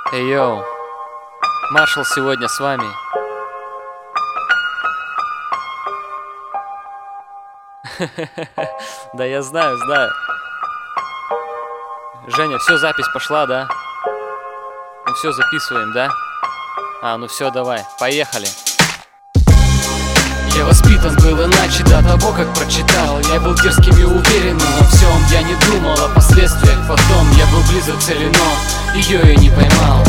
Эй, йоу, Маршал сегодня с вами. Да я знаю. Женя, все, запись пошла, да? Ну все, записываем, да? Ну все, давай, поехали. Я воспитан был иначе до того, как прочитал. Я был дерзким и уверенным во всем. Я не думал о последствиях потом. Я был близок к цели, но ее я не поймал.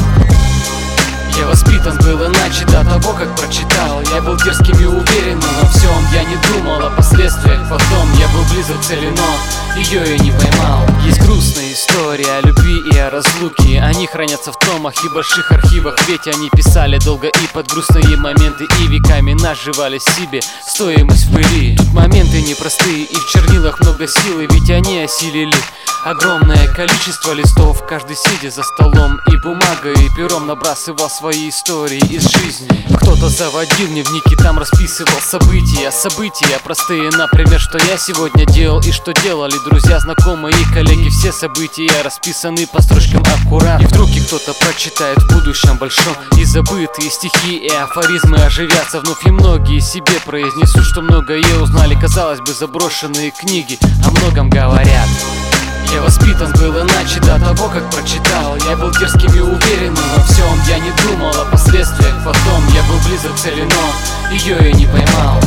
Я воспитан был иначе до того, как прочитал. Я был дерзким и уверенным во всем. Я не думал о последствиях потом. Я был близок к цели, но ее я не поймал. Есть грустная история о любви и о разлуке. Они хранятся в томах и больших архивах. Ведь они писали долго и под грустные моменты, и веками наживали себе стоимость в пыли. Тут моменты непростые, и в чернилах много силы. Ведь они осилили огромное количество листов. Каждый, сидя за столом, и бумагой, и пером набрасывал свои истории из жизни. Кто-то заводил дневники, там расписывал события простые, например, что я сегодня делал и что делали друзья, знакомые и коллеги. Все события расписаны по строчкам аккуратно. И вдруг их кто-то прочитает в будущем большом, и забытые стихи и афоризмы оживятся вновь. И многие себе произнесут, что многое узнали. Казалось бы, заброшенные книги о многом говорят. Я воспитан был иначе до того, как прочитал. Я был дерзким и уверенным во всем. Я не думал о последствиях потом. Я был близок к цели, но ее я не поймал.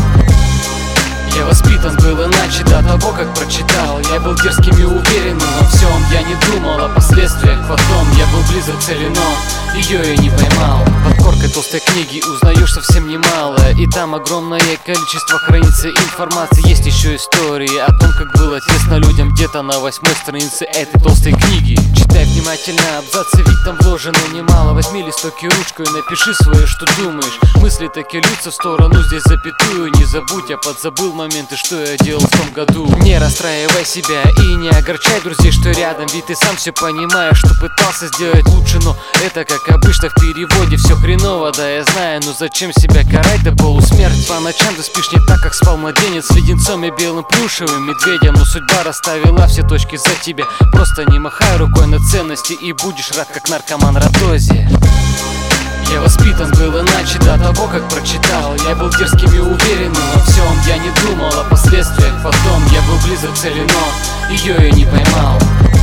Я воспитан был иначе до того, как прочитал. Я был дерзким и уверенным во всем. Я не думал о последствиях потом. Я был близок к цели, но ее я не поймал. Под коркой толстой книги узнаешь совсем немало, и там огромное количество хранится информации. Есть еще истории о том, как было тесно людям где-то на 8-й странице этой толстой книги. Читай внимательно абзацы, ведь там вложено немало. Возьми листок и ручку и напиши свое, что думаешь. Мысли таки льются в сторону, здесь запятую. Не забудь, я подзабыл моменты, что я делал в том году. Не расстраивай себя и не огорчай друзей, что рядом. Ведь ты сам все понимаешь, что пытался сделать лучше, но это как обычно в переводе. Все хреново, да я знаю, но зачем себя карать до полусмерти? По ночам ты спишь не так, как спал младенец, с леденцом и белым плюшевым медведем. Но судьба расставила все точки за тебя. Просто не махай рукой на ценности, и будешь рад, как наркоман Радозе. Я воспитан был иначе до того, как прочитал. Я был дерзким и уверенным во всем. Я не думал о последствиях потом. Я был близок к цели, но ее я не поймал.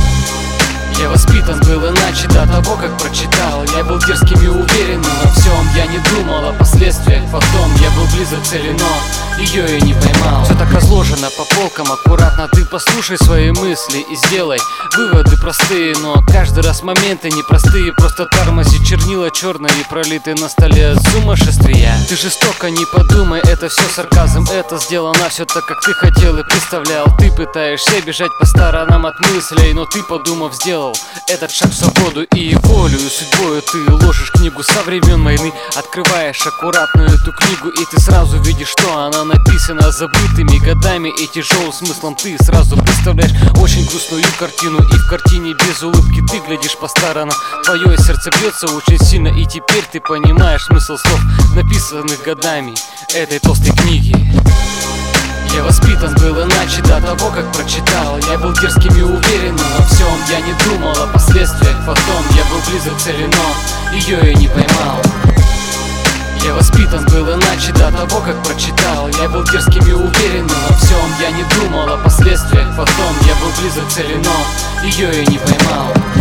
Я воспитан был иначе до того, как прочитал. Я был дерзким и уверенным во всем. Я не думал о последствиях потом. Я был близок к цели, но ее я не поймал. Все так разложено по полкам аккуратно. Ты послушай свои мысли и сделай выводы простые, но каждый раз моменты непростые. Просто тормози, чернила черные пролиты на столе от сумасшествия. Ты жестоко не подумай, это все сарказм. Это сделано все так, как ты хотел и представлял. Ты пытаешься бежать по сторонам от мыслей, но ты, подумав, сделал этот шаг в свободу и волею, судьбою. Ты ложишь книгу со времен войны, открываешь аккуратно эту книгу, и ты сразу видишь, что она написана забытыми годами и тяжелым смыслом. Ты сразу представляешь очень грустную картину, и в картине без улыбки ты глядишь по сторонам. Твое сердце бьется очень сильно, и теперь ты понимаешь смысл слов, написанных годами этой толстой книги. Я воспитан был иначе до того, как прочитал. Я был дерзким и уверенным во всем. Я не думал о последствиях потом. Я был близок к цели, но ее я не поймал. Я воспитан был иначе до того, как прочитал. Я был дерзким и уверенным во всем. Я не думал о последствиях потом. Я был близок к цели, но ее я не поймал.